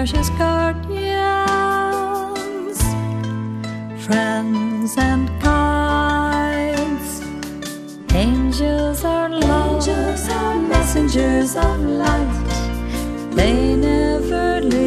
precious guardians, friends and guides. Angels are love, messengers of light. They never leave